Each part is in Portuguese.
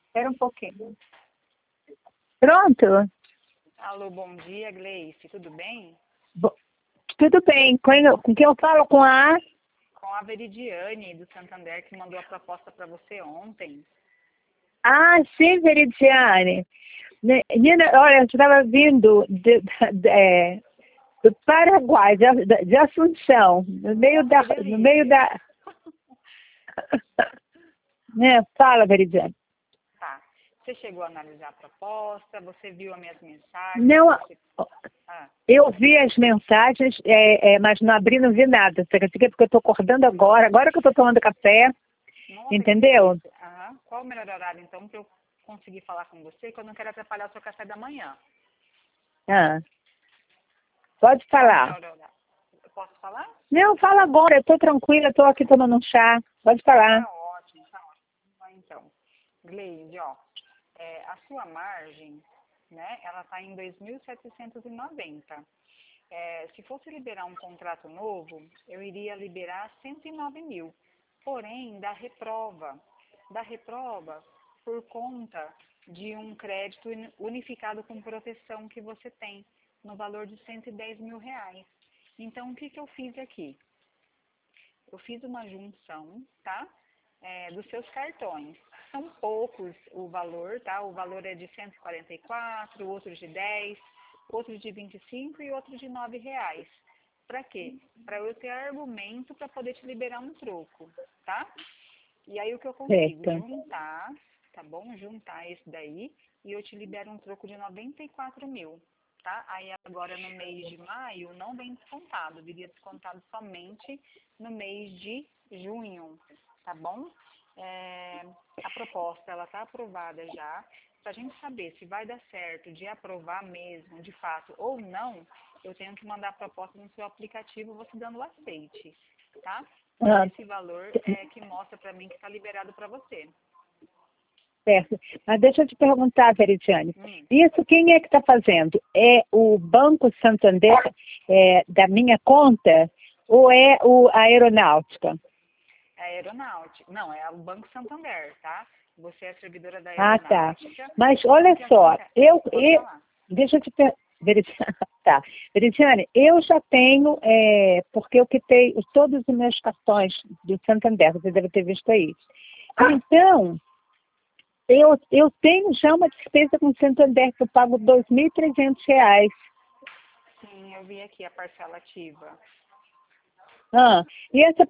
Espera um pouquinho. Pronto? Alô, bom dia, Gleice, tudo bem? Bo- Tudo bem. Com quem eu falo? Com a... Com a Veridiane, do Santander, que mandou a proposta para você ontem. Ah, sim, Veridiane. Nina, olha, eu estava vindo do Paraguai, de Assunção, no meio Nossa, da... que No meio delícia. da... Né? Fala, Veridiane. Tá. Você chegou a analisar a proposta? Você viu as minhas mensagens? Não, Você... Ah, eu vi as mensagens, mas não abri, não vi nada. Porque eu estou acordando agora que eu estou tomando café, nossa, que entendeu? delícia. Aham. Qual o melhor horário, então, para eu conseguir falar com você, que eu não quero atrapalhar o seu café da manhã? Ah, pode Qual o falar. melhor horário? Eu posso falar? Não, fala agora, eu estou tranquila, estou aqui tomando um chá. Pode falar. Tá ótimo, tá ótimo. Então, Gleide, ó, a sua margem, né, ela está em 2.790. Se fosse liberar um contrato novo, eu iria liberar 109 mil. Porém, da reprova por conta de um crédito unificado com proteção que você tem, no valor de 110 mil reais. Então, o que que eu fiz aqui? Eu fiz uma junção, tá? Dos seus cartões. São poucos o valor, tá? O valor é de 144, outro de 10, outro de 25 e outro de 9 reais. Para quê? Para eu ter argumento para poder te liberar um troco, tá? E aí o que eu consigo? Certo. Juntar, tá bom? Juntar esse daí e eu te libero um troco de 94 mil, tá? Aí agora no mês de maio não vem descontado, viria descontado somente no mês de junho, tá bom? A proposta, ela tá aprovada já. Para a gente saber se vai dar certo de aprovar mesmo, de fato, ou não, eu tenho que mandar a proposta no seu aplicativo, você dando o aceite, tá? E Ah, esse valor é que mostra para mim que está liberado para você. certo. Mas deixa eu te perguntar, Veridiane. Hum, Isso quem é que está fazendo? É o Banco Santander da minha conta ou é a aeronáutica? é a aeronáutica. Não, é o Banco Santander, tá? Você é servidora da Ah, tá. aeronáutica. Mas E o olha que só, acontece? Pode falar. deixa eu te perguntar. Tá. Veridiane, eu já tenho, porque eu quitei todos os meus cartões do Santander, você deve ter visto aí. Então, eu tenho já uma despesa com o Santander que eu pago R$ 2.300. Sim, eu vi aqui a parcela ativa. Ah, e essa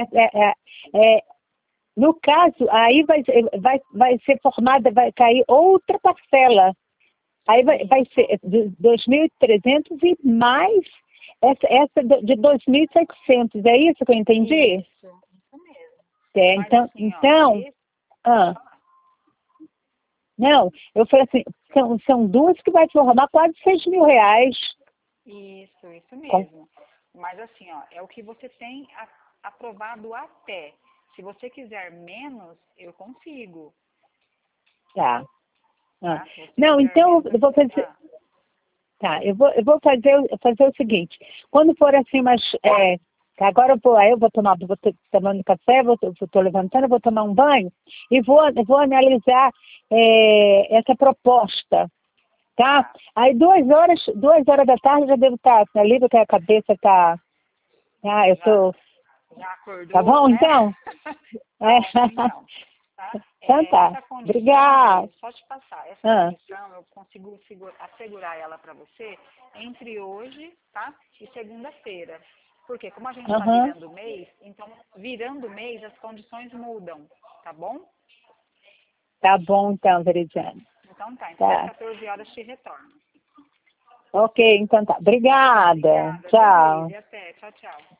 no caso, aí vai ser formada, vai cair outra parcela. Aí vai ser de 2.300 e mais essa de 2.700. É isso que eu entendi? Isso mesmo. Mas Então, assim, ó, pode ah, falar. não, eu falei assim, são duas que vai formar quase R$ 6.000. Isso Com- mesmo. Mas assim, ó, é o que você tem aprovado até. Se você quiser menos, eu consigo, Tá. Ah. tá? Se você Não, quiser então menos, eu vou fazer. Tá, eu vou fazer o seguinte. Quando for assim, mas agora eu vou tomando café, tô levantando, vou tomar um banho e vou analisar essa proposta, tá? tá. Aí 2 horas da tarde eu já devo estar ali, porque a cabeça tá. Ah, eu Já, tô. já Tá acordou, bom, né? então? Tá É. ótimo, então. Tá? Então tá. Essa condição, Obrigada. Gleice, só te passar, essa Ah, condição eu consigo assegurar ela para você entre hoje, tá? E segunda-feira. Porque como a gente está aham. virando o mês, então virando o mês as condições mudam, tá bom? Tá bom, então, Veridiane. Então às Tá. 14 horas te retorno. Ok, então tá. Obrigada. Obrigada, viu, Tchau. Gleise? Até. Tchau, tchau.